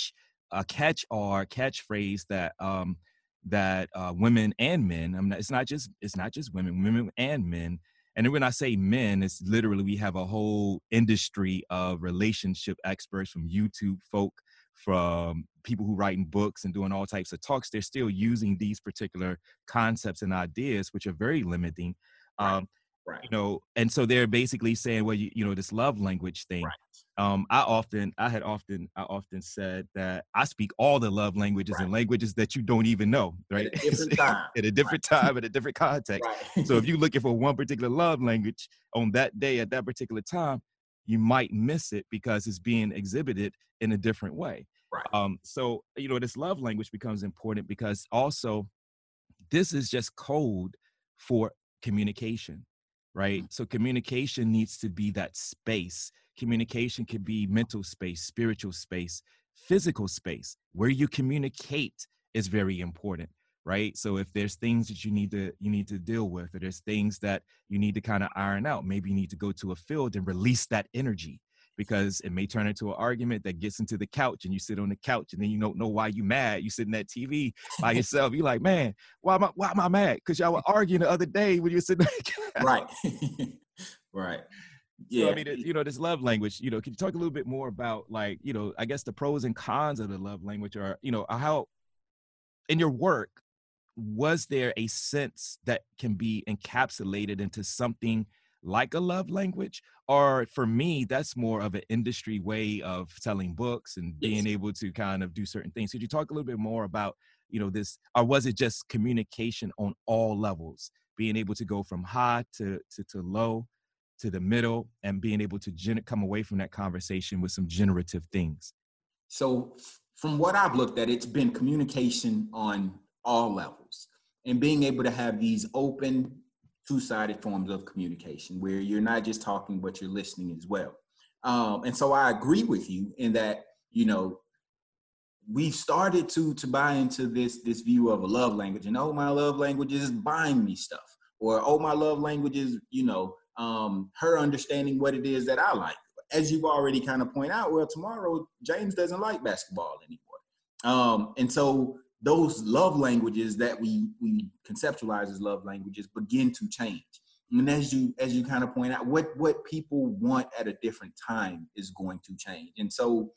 catchphrase that women and men. I mean, it's not just women and men. And then when I say men, it's literally we have a whole industry of relationship experts, from YouTube folk, from people who writing books and doing all types of talks. They're still using these particular concepts and ideas, which are very limiting. Right. And so they're basically saying, well, this love language thing. Right. I often said that I speak all the love languages and languages that you don't even know, right? At a different time. At a different time, at a different context. Right. So if you're looking for one particular love language on that day at that particular time, you might miss it because it's being exhibited in a different way. Right. So, this love language becomes important because also this is just code for communication, right? So communication needs to be that space. Communication could be mental space, spiritual space, physical space. Where you communicate is very important, right? So if there's things that you need to deal with, or there's things that you need to kind of iron out, maybe you need to go to a field and release that energy, because it may turn into an argument that gets into the couch, and you sit on the couch and then you don't know why you mad. You sit in that TV by yourself. You're like, man, why am I mad? Because y'all were arguing the other day when you were sitting on the couch. Right. Right. Yeah. So, I mean, this love language, can you talk a little bit more about, like, I guess the pros and cons of the love language, or, how in your work, was there a sense that can be encapsulated into something like a love language? Or for me, that's more of an industry way of selling books and being able to kind of do certain things. Could you talk a little bit more about, this, or was it just communication on all levels, being able to go from high to low to the middle, and being able to come away from that conversation with some generative things? So from what I've looked at, it's been communication on all levels, and being able to have these open, two-sided forms of communication where you're not just talking, but you're listening as well. And so I agree with you in that, we've started to buy into this view of a love language, and oh, my love language is buying me stuff, or oh, my love language is, her understanding what it is that I like. As you've already kind of pointed out, well, tomorrow James doesn't like basketball anymore. And so those love languages that we conceptualize as love languages begin to change. And as you kind of point out, what people want at a different time is going to change. And so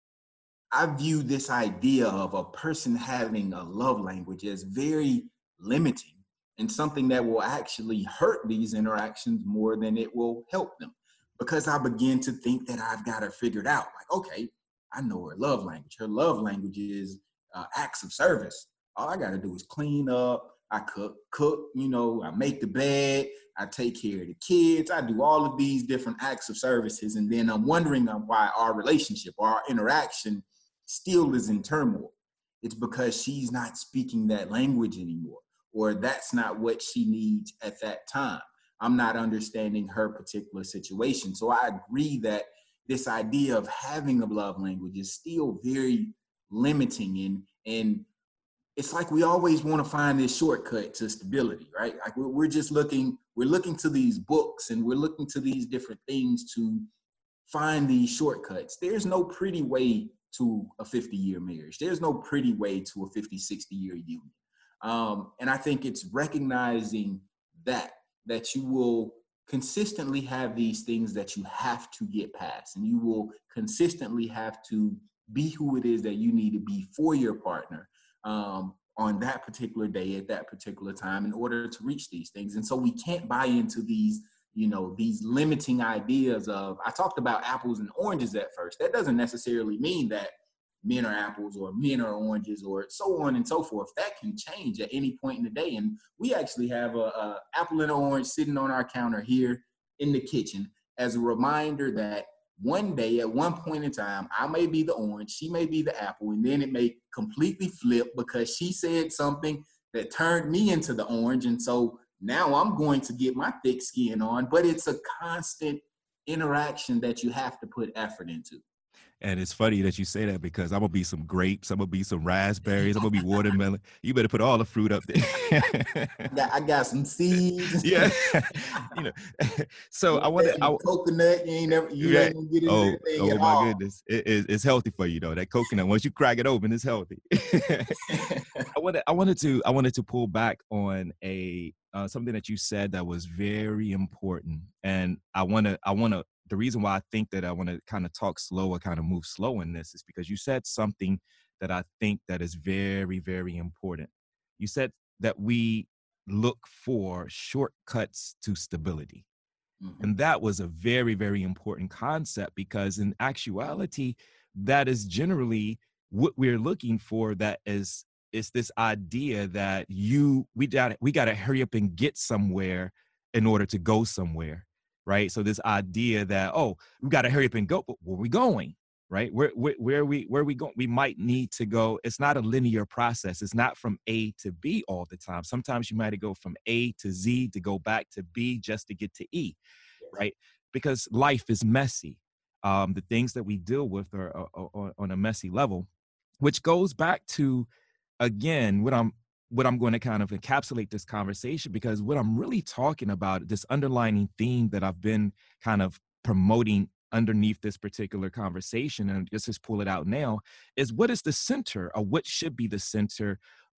I view this idea of a person having a love language as very limiting, and something that will actually hurt these interactions more than it will help them. Because I begin to think that I've got her figured out. Like, okay, I know her love language. Her love language is acts of service. All I got to do is clean up. I cook, I make the bed. I take care of the kids. I do all of these different acts of services. And then I'm wondering why our relationship, our interaction still is in turmoil. It's because she's not speaking that language anymore, or that's not what she needs at that time. I'm not understanding her particular situation. So I agree that this idea of having a love language is still very limiting. And it's like we always want to find this shortcut to stability, right? Like we're looking to these books, and we're looking to these different things to find these shortcuts. There's no pretty way to a 50-year marriage. There's no pretty way to a 50, 60-year union. And I think it's recognizing that you will consistently have these things that you have to get past, and you will consistently have to be who it is that you need to be for your partner on that particular day at that particular time in order to reach these things. And so we can't buy into these limiting ideas of, I talked about apples and oranges at first. That doesn't necessarily mean that men are apples or men are oranges or so on and so forth. That can change at any point in the day. And we actually have a apple and an orange sitting on our counter here in the kitchen as a reminder that one day at one point in time, I may be the orange, she may be the apple, and then it may completely flip because she said something that turned me into the orange. And so now I'm going to get my thick skin on, but it's a constant interaction that you have to put effort into. And it's funny that you say that, because I'm going to be some grapes, I'm going to be some raspberries, I'm going to be watermelon. You better put all the fruit up there. I got some seeds. Yeah. So I want to... Coconut, you ain't gonna get into anything at all. My goodness. It's healthy for you, though. That coconut, once you crack it open, it's healthy. I wanted to pull back on something that you said that was very important. And the reason why I think that I want to kind of talk slow or kind of move slow in this is because you said something that I think that is very, very important. You said that we look for shortcuts to stability. Mm-hmm. And that was a very, very important concept, because in actuality, that is generally what we're looking for. That is this idea that we got to hurry up and get somewhere in order to go somewhere. Right. So this idea that, we got to hurry up and go, but where are we going? right? Where we go, we might need to go. It's not a linear process. It's not from A to B all the time. Sometimes you might go from A to Z to go back to B just to get to E, right? Because life is messy. The things that we deal with are on a messy level, which goes back to, again, what I'm going to kind of encapsulate this conversation, because what I'm really talking about, this underlining theme that I've been kind of promoting underneath this particular conversation, and just pull it out now, is what is the center, or what should be the center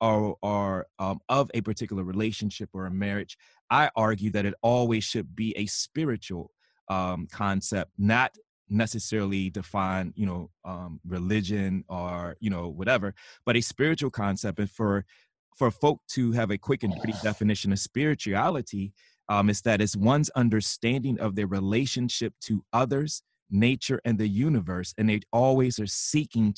of a particular relationship or a marriage. I argue that it always should be a spiritual concept, not necessarily define, religion or, whatever, but a spiritual concept. And for folk to have a quick and dirty definition of spirituality, is that it's one's understanding of their relationship to others, nature, and the universe. And they always are seeking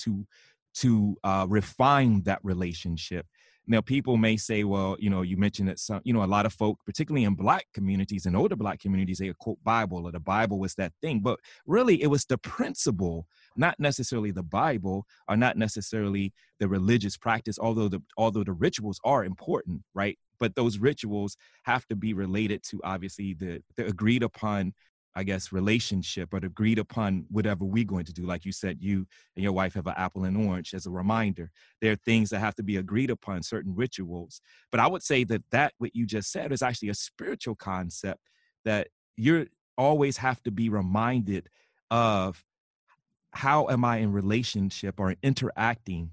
to refine that relationship. Now, people may say, well, you mentioned that some, a lot of folk, particularly in Black communities and older Black communities, they quote Bible, or the Bible was that thing. But really, it was the principle, not necessarily the Bible, or not necessarily the religious practice, although the rituals are important, right? But those rituals have to be related to, obviously, the agreed upon, I guess, relationship, or agreed upon whatever we're going to do. Like you said, you and your wife have an apple and orange as a reminder. There are things that have to be agreed upon, certain rituals. But I would say that what you just said is actually a spiritual concept, that you always have to be reminded of, how am I in relationship or interacting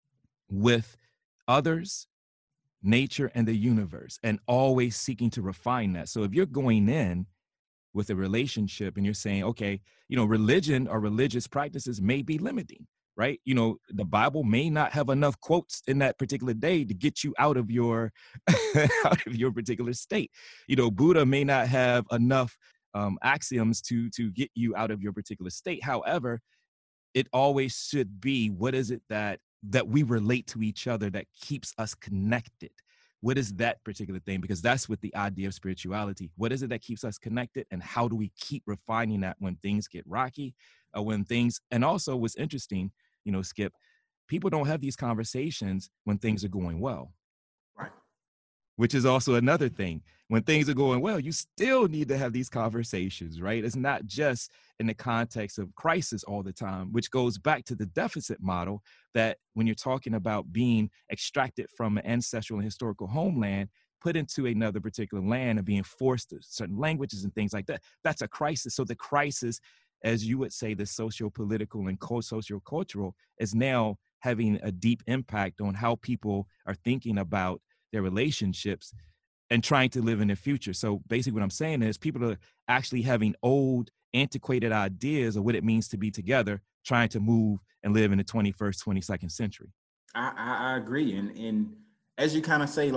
with others, nature, and the universe, and always seeking to refine that. So if you're going in with a relationship and you're saying, okay, religion or religious practices may be limiting, right? The Bible may not have enough quotes in that particular day to get you out of your out of your particular state. Buddha may not have enough axioms to get you out of your particular state. However, it always should be, what is it that we relate to each other that keeps us connected? What is that particular thing? Because that's what the idea of spirituality. What is it that keeps us connected, and how do we keep refining that when things get rocky, or and also what's interesting, Skip, people don't have these conversations when things are going well. Right. Which is also another thing. When things are going well, you still need to have these conversations, right? It's not just in the context of crisis all the time, which goes back to the deficit model, that when you're talking about being extracted from an ancestral and historical homeland, put into another particular land, and being forced to certain languages and things like that, that's a crisis. So the crisis, as you would say, the socio-political and socio-cultural, is now having a deep impact on how people are thinking about their relationships and trying to live in their future. So basically what I'm saying is, people are actually having old, antiquated ideas of what it means to be together, trying to move and live in the 21st, 22nd century. I agree. And as you kind of say,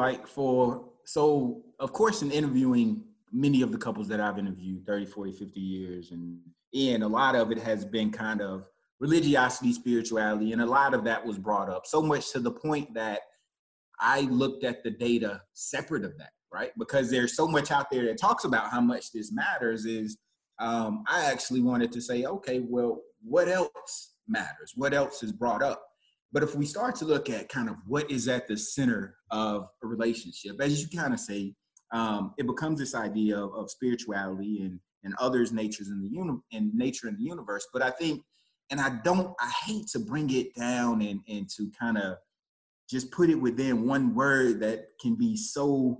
so of course, in interviewing many of the couples that I've interviewed, 30, 40, 50 years, and a lot of it has been kind of religiosity, spirituality, and a lot of that was brought up, so much to the point that I looked at the data separate of that, right? Because there's so much out there that talks about how much this matters. I actually wanted to say, okay, well, what else matters? What else is brought up? But if we start to look at kind of what is at the center of a relationship, as you kind of say, it becomes this idea of spirituality and others' natures in nature in the universe. But I think, and I hate to bring it down and to kind of just put it within one word that can be so,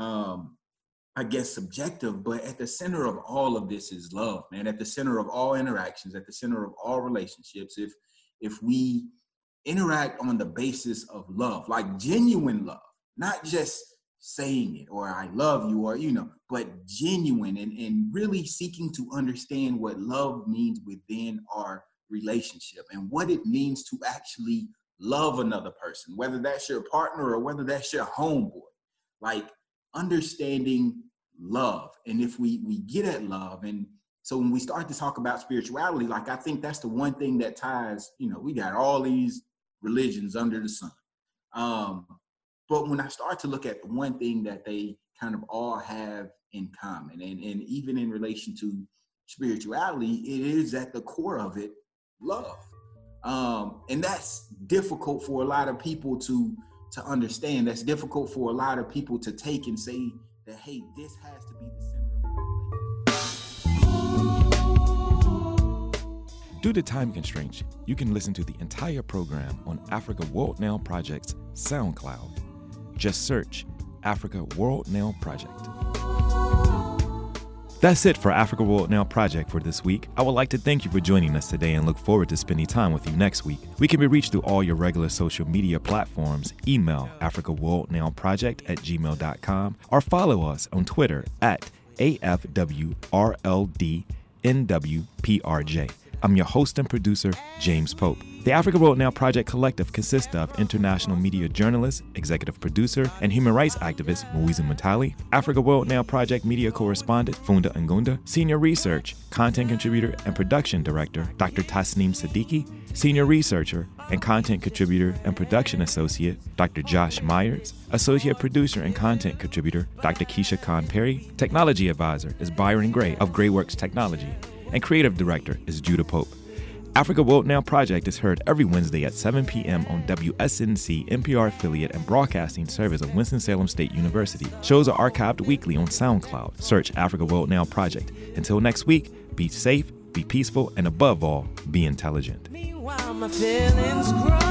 I guess, subjective, but at the center of all of this is love, man. At the center of all interactions, at the center of all relationships, if we interact on the basis of love, like genuine love, not just saying it or I love you or, but genuine and really seeking to understand what love means within our relationship and what it means to actually love another person, whether that's your partner or whether that's your homeboy, like understanding love. And if we get at love, and so when we start to talk about spirituality, like I think that's the one thing that ties, we got all these religions under the sun. But when I start to look at the one thing that they kind of all have in common, and even in relation to spirituality, it is at the core of it, love. And that's difficult for a lot of people to understand. That's difficult for a lot of people to take and say that, hey, this has to be the center of my relationship. Due to time constraints, you can listen to the entire program on Africa World Now Project's SoundCloud. Just search Africa World Now Project. That's it for Africa World Now Project for this week. I would like to thank you for joining us today and look forward to spending time with you next week. We can be reached through all your regular social media platforms. Email africaworldnowproject@gmail.com or follow us on Twitter at AFWRLDNWPRJ. I'm your host and producer, James Pope. The Africa World Now Project Collective consists of international media journalist, executive producer, and human rights activist Mwiza Mutali, Africa World Now Project media correspondent Funda Ngunda, senior research, content contributor, and production director Dr. Tasneem Siddiqui, senior researcher and content contributor and production associate Dr. Josh Myers, associate producer and content contributor Dr. Keisha Khan Perry, technology advisor is Byron Gray of GrayWorks Technology, and creative director is Judah Pope. Africa World Now Project is heard every Wednesday at 7 p.m. on WSNC, NPR affiliate and broadcasting service of Winston-Salem State University. Shows are archived weekly on SoundCloud. Search Africa World Now Project. Until next week, be safe, be peaceful, and above all, be intelligent. Meanwhile, my feelings grow.